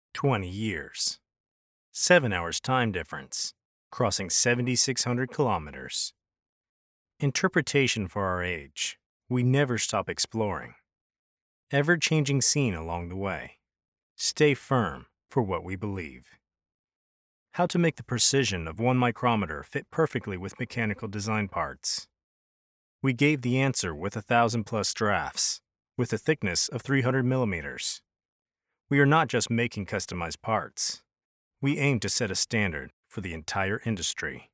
20 years. 7 hours time difference, crossing 7,600 kilometers. Interpretation for our age. We never stop exploring. Ever-changing scene along the way. Stay firm for what we believe. How to make the precision of 1 micrometer fit perfectly with mechanical design parts. We gave the answer with 1,000+ drafts, with a thickness of 300 millimeters. We are not just making customized parts. We aim to set a standard for the entire industry.